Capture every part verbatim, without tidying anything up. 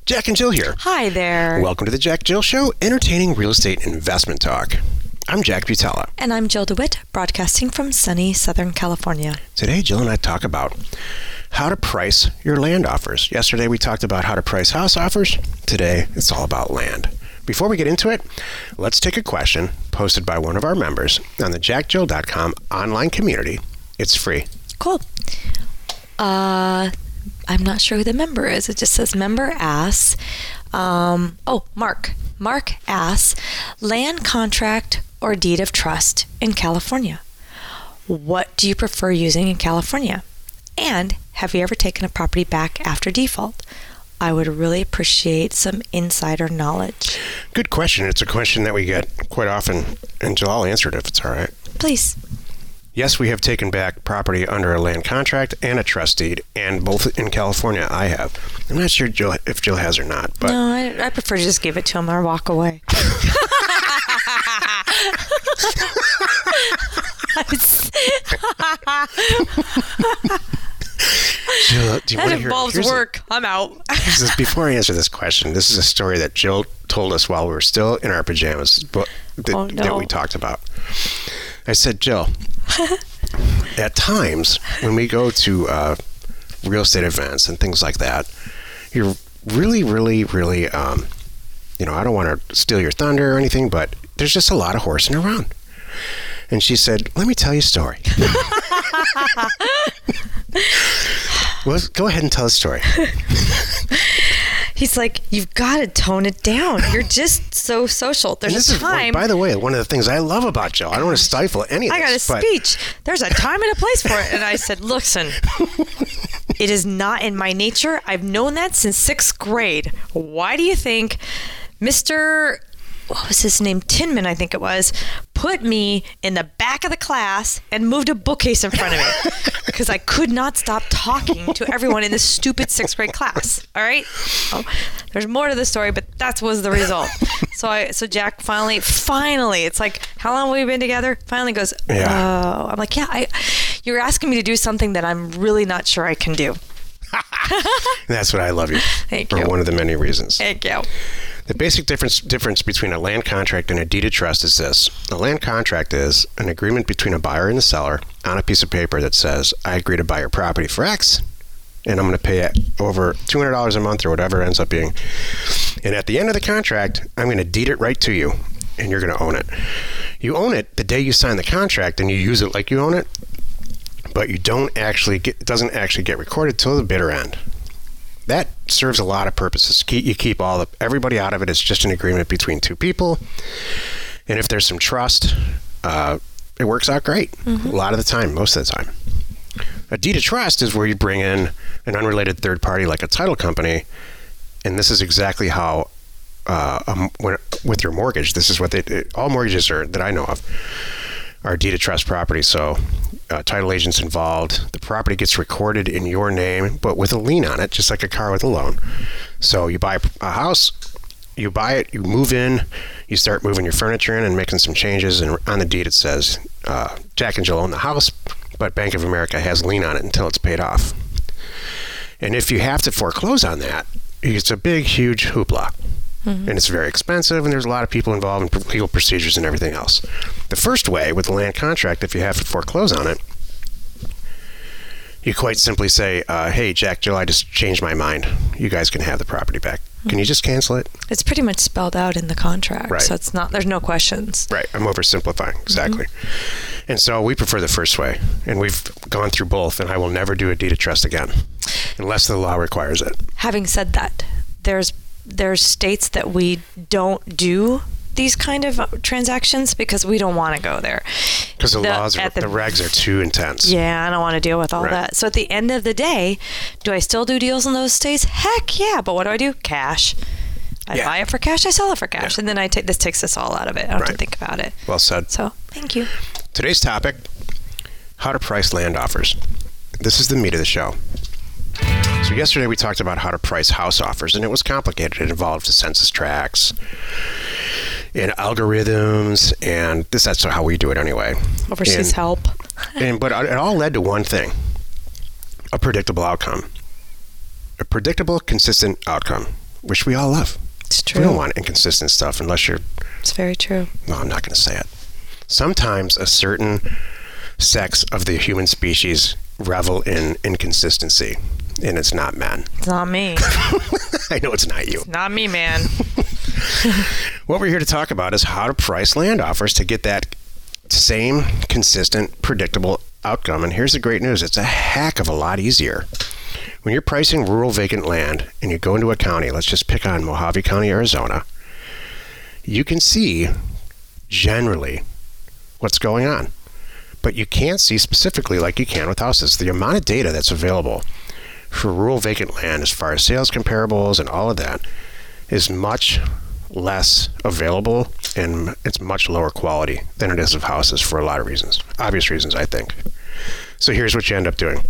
Jack and Jill here. Hi there. Welcome to the Jack Jill Show, entertaining real estate investment talk. I'm Jack Butella. And I'm Jill DeWitt, broadcasting from sunny Southern California. Today, Jill and I talk about how to price your land offers. Yesterday, we talked about how to price house offers. Today, it's all about land. Before we get into it, let's take a question posted by one of our members on the jack jill dot com online community. It's free. Cool. Uh, I'm not sure who the member is. It just says member asks. Um, oh, Mark. Mark asks, land contract or deed of trust in California? What do you prefer using in California? And have you ever taken a property back after default? I would really appreciate some insider knowledge. Good question. It's a question that we get quite often, and Jill, I'll answer it if it's all right. Please. Yes, we have taken back property under a land contract and a trust deed, and both in California I have. I'm not sure Jill, if Jill has or not. But no, I, I prefer to just give it to him or walk away. Jill, do you that want involves to hear, work. A, I'm out. this, before I answer this question, this is a story that Jill told us while we were still in our pajamas but, that, oh, no. that we talked about. I said, Jill, at times when we go to uh, real estate events and things like that, you're really, really, really, um, you know, I don't want to steal your thunder or anything, but there's just a lot of horsing around. And she said, let me tell you a story. Well, go ahead and tell a story. He's like, you've got to tone it down. You're just so social. There's this a time. Is, by the way, one of the things I love about Jill, I don't want to stifle any of I got this. a but speech. There's a time and a place for it. And I said, listen, it is not in my nature. I've known that since sixth grade. Why do you think Mister what was his name? Tinman, I think it was, put me in the back of the class and moved a bookcase in front of me because I could not stop talking to everyone in this stupid sixth grade class. All right. Oh, there's more to the story, but that was the result. So I, so Jack finally, finally, it's like, how long have we been together? Finally goes, yeah. oh, I'm like, yeah, I, you're asking me to do something that I'm really not sure I can do. That's what I love you. Thank for you. One of the many reasons. Thank you. The basic difference difference between a land contract and a deed of trust is this. A land contract is an agreement between a buyer and a seller on a piece of paper that says, I agree to buy your property for X, and I'm going to pay it over two hundred dollars a month or whatever it ends up being. And at the end of the contract, I'm going to deed it right to you, and you're going to own it. You own it the day you sign the contract, and you use it like you own it, but you don't actually get, it doesn't actually get recorded till the bitter end. That serves a lot of purposes. You keep all the everybody out of it. It's just an agreement between two people. And if there's some trust, uh, it works out great. Mm-hmm. A lot of the time, most of the time. A deed of trust is where you bring in an unrelated third party like a title company. And this is exactly how, uh, um, when, with your mortgage, this is what they, all mortgages are that I know of are deed of trust property. So uh, title agents involved, the property gets recorded in your name, but with a lien on it, just like a car with a loan. So you buy a house, you buy it, you move in, you start moving your furniture in and making some changes, and on the deed it says, uh, Jack and Jill own the house, but Bank of America has lien on it until it's paid off. And if you have to foreclose on that, it's a big, huge hoopla. Mm-hmm. And it's very expensive, and there's a lot of people involved in legal procedures and everything else. The first way with a land contract, if you have to foreclose on it, you quite simply say, uh, hey, Jack, Jill, I just changed my mind. You guys can have the property back. Mm-hmm. Can you just cancel it? It's pretty much spelled out in the contract, right. So it's not, there's no questions. Right, I'm oversimplifying, exactly. Mm-hmm. And so we prefer the first way, and we've gone through both, and I will never do a deed of trust again, unless the law requires it. Having said that, there's There's states that we don't do these kind of transactions because we don't want to go there. Because the, the laws, are, the, the regs are too intense. Yeah, I don't want to deal with all right. that. So at the end of the day, do I still do deals in those states? Heck yeah, but what do I do? Cash. I yeah. buy it for cash, I sell it for cash, yeah. and then I take this takes this all out of it. I don't right. have to think about it. Well said. So, thank you. Today's topic, how to price land offers. This is the meat of the show. So yesterday we talked about how to price house offers, and it was complicated. It involved the census tracts and algorithms, and this that's how we do it anyway. Overseas and, help. and But it all led to one thing, a predictable outcome. A predictable, consistent outcome. which we all love. It's true. We don't want inconsistent stuff unless you're... It's very true. No, I'm not going to say it. Sometimes a certain sex of the human species revel in inconsistency, and it's not men. It's not me. I know it's not you. Not me, man. What we're here to talk about is how to price land offers to get that same consistent, predictable outcome. And here's the great news. It's a heck of a lot easier. When you're pricing rural vacant land and you go into a county, let's just pick on Mojave County, Arizona, you can see generally what's going on. But you can't see specifically like you can with houses. The amount of data that's available for rural vacant land as far as sales comparables and all of that is much less available, and it's much lower quality than it is of houses for a lot of reasons. Obvious reasons, I think. So here's what you end up doing.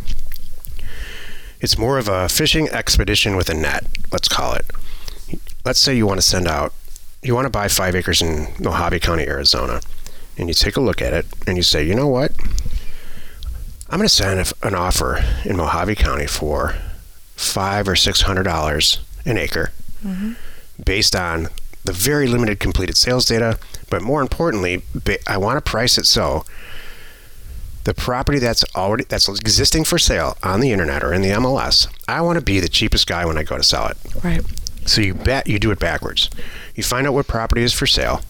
It's more of a fishing expedition with a net, let's call it. Let's say you want to send out, you want to buy five acres in Mojave County, Arizona, and you take a look at it and you say, you know what? I'm going to send an offer in Mojave County for five or six hundred dollars an acre, mm-hmm. based on the very limited completed sales data, but more importantly, I want to price it so the property that's already that's existing for sale on the internet or in the M L S, I want to be the cheapest guy when I go to sell it. Right. So you bet you do it backwards. You find out what property is for sale.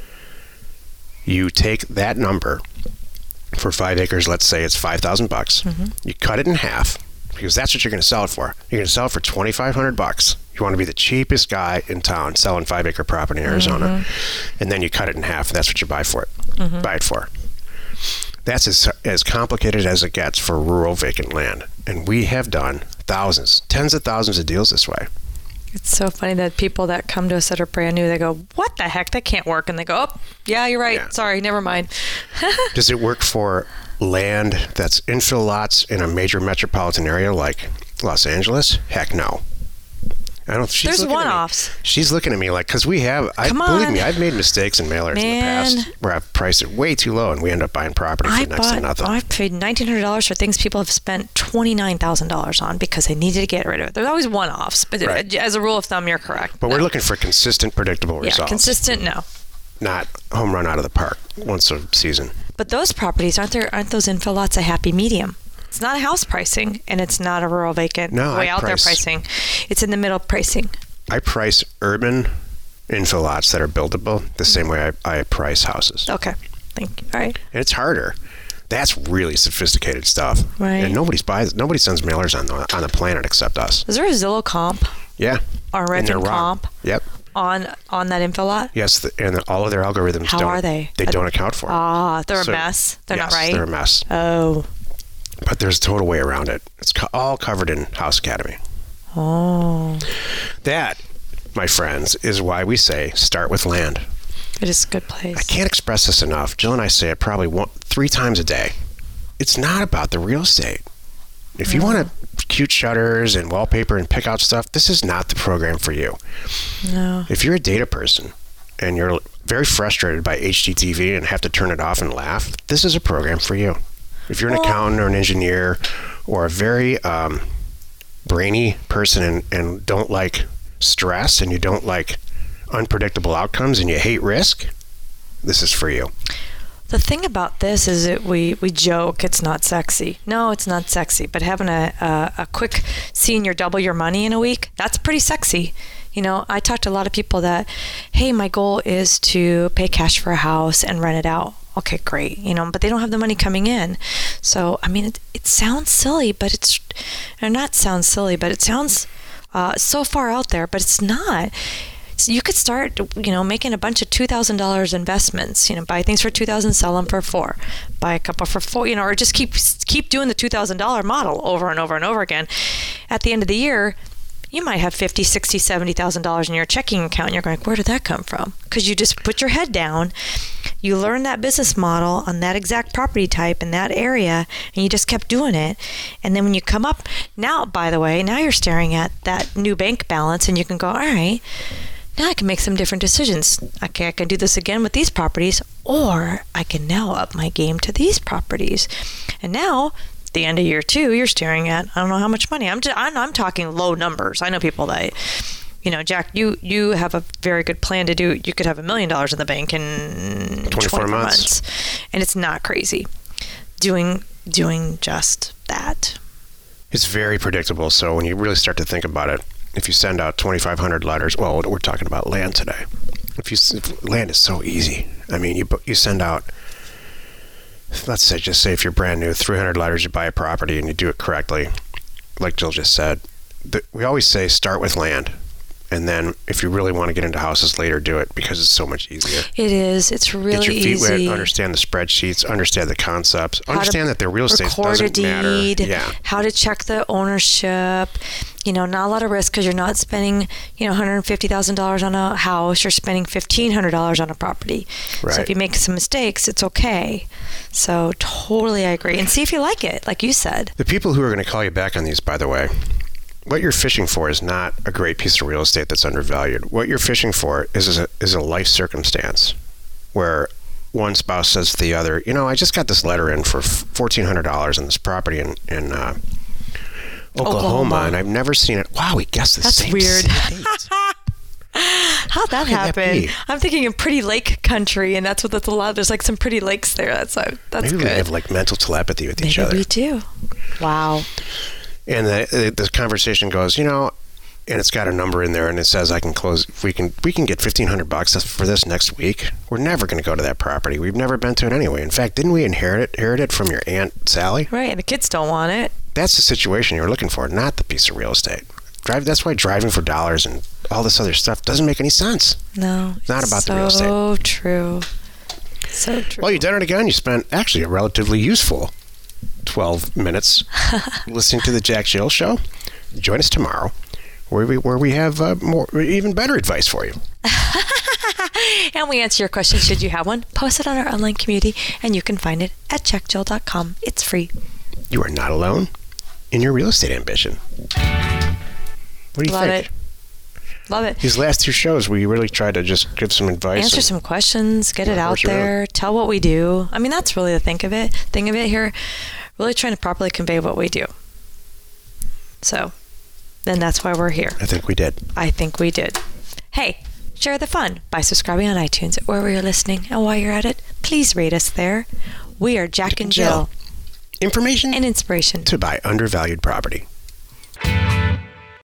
You take that number for five acres. Let's say it's five thousand bucks. Mm-hmm. You cut it in half because that's what you're going to sell it for. You're going to sell it for twenty-five hundred bucks. You want to be the cheapest guy in town selling five acre property in Arizona, mm-hmm. and then you cut it in half. That's what you buy for it. Mm-hmm. Buy it for. That's as as complicated as it gets for rural vacant land, and we have done thousands, tens of thousands of deals this way. It's so funny that people that come to us that are brand new, they go, "What the heck? That can't work," and they go, "Oh, yeah, you're right. Yeah. Sorry, never mind." Does it work for land that's infill lots in a major metropolitan area like Los Angeles? Heck no. I don't. She's There's one-offs. She's looking at me like, because we have. I Come believe on. me, I've made mistakes in mailers Man. in the past where I've priced it way too low, and we end up buying property for I next bought, to nothing. I've paid nineteen hundred dollars for things people have spent twenty-nine thousand dollars on because they needed to get rid of it. There's always one-offs, but right. as a rule of thumb, you're correct. But no. we're looking for consistent, predictable yeah, results. consistent, no. Not home run out of the park once a season. But those properties, aren't there? Aren't those infill lots a happy medium? It's not a house pricing, and it's not a rural vacant no, way I out price, there pricing. It's in the middle pricing. I price urban infill lots that are buildable the same way I, I price houses. Okay, thank you. All right. And it's harder. That's really sophisticated stuff. Right. And nobody's buys. Nobody sends mailers on the on the planet except us. Is there a Zillow comp? Yeah. Or Redfin comp? Yep. On on that info lot? Yes, the, and all of their algorithms How don't. are they? They are don't they, account for it. Ah, they're so, a mess. They're yes, not right. They're a mess. Oh. But there's a total way around it. It's co- all covered in House Academy. Oh. That, my friends, is why we say start with land. It is a good place. I can't express this enough. Jill and I say it probably one, three times a day. It's not about the real estate. If you want to cute shutters and wallpaper and pick out stuff, this is not the program for you. No. If you're a data person and you're very frustrated by H G T V and have to turn it off and laugh, this is a program for you. If you're an well, accountant or an engineer or a very um, brainy person and, and don't like stress and you don't like unpredictable outcomes and you hate risk, this is for you. The thing about this is that we, we joke it's not sexy. No, it's not sexy. But having a, a, a quick seeing your double your money in a week, that's pretty sexy. You know, I talk to a lot of people that, hey, my goal is to pay cash for a house and rent it out. Okay, great. You know, but they don't have the money coming in. So, I mean, it, it sounds silly, but it's, or not sounds silly, but it sounds uh, so far out there, but it's not. So you could start, you know, making a bunch of two thousand dollars investments, you know, buy things for two thousand dollars, sell them for four, buy a couple for four, you know, or just keep keep doing the two thousand dollars model over and over and over again. At the end of the year, you might have fifty thousand dollars, sixty thousand dollars, seventy thousand dollars in your checking account, and you're going, where did that come from? Because you just put your head down, you learn that business model on that exact property type in that area, and you just kept doing it. And then when you come up, now, by the way, now you're staring at that new bank balance, and you can go, all right, now I can make some different decisions. Okay, I can do this again with these properties, or I can now up my game to these properties. And now, at the end of year two, you're staring at, I don't know how much money. I'm just, I'm, I'm talking low numbers. I know people that, you know, Jack, you you have a very good plan to do. You could have a million dollars in the bank in twenty-four months, and it's not crazy. Doing doing just that. It's very predictable. So when you really start to think about it, if you send out twenty-five hundred letters, well, we're talking about land today. If you if land is so easy. I mean, you you send out, let's say, just say if you're brand new, three hundred letters, you buy a property and you do it correctly, like Jill just said. The, we always say start with land. And then if you really want to get into houses later, do it because it's so much easier. It is. It's really easy. Get your feet easy. wet, understand the spreadsheets, understand the concepts, How understand that the real estate doesn't a deed, matter. Yeah. How to check the ownership. You know, not a lot of risk because you're not spending, you know, one hundred fifty thousand dollars on a house. You're spending fifteen hundred dollars on a property. Right. So if you make some mistakes, it's okay. So totally I agree. And see if you like it, like you said. The people who are going to call you back on these, by the way, what you're fishing for is not a great piece of real estate that's undervalued. What you're fishing for is a, is a life circumstance where one spouse says to the other, you know, I just got this letter in for fourteen hundred dollars on this property in, in uh, Oklahoma, Oklahoma, and I've never seen it. Wow, we guessed the that's same weird. date. How'd that How happen? that I'm thinking of pretty lake country, and that's what that's a lot. There's like some pretty lakes there. That's uh, that's Maybe good. we have like mental telepathy with Maybe each other. we do. Wow. And the, the conversation goes, you know, and it's got a number in there, and it says I can close. We can we can get fifteen hundred bucks for this next week. We're never going to go to that property. We've never been to it anyway. In fact, didn't we inherit it? Inherit it from your aunt Sally? Right, and the kids don't want it. That's the situation you're looking for, not the piece of real estate. Drive. That's why driving for dollars and all this other stuff doesn't make any sense. No, It's not about so the real estate. So true. So true. Well, you done it again. You spent actually a relatively useful twelve minutes listening to the Jack Jill Show. Join us tomorrow, where we where we have uh, more even better advice for you. And we answer your question, should you have one. Post it on our online community, and you can find it at jack jill dot com. It's free. You are not alone in your real estate ambition. What do you Love think? it. Love it. These last two shows, we really tried to just give some advice. Answer and, some questions, get it Yeah, out what's your there, own? tell what we do. I mean, that's really the thing of it. Thing of it here, really trying to properly convey what we do. So, then that's why we're here. I think we did. I think we did. Hey, share the fun by subscribing on iTunes or wherever you're listening. And while you're at it, please rate us there. We are Jack and Jill. Information And inspiration to buy undervalued property.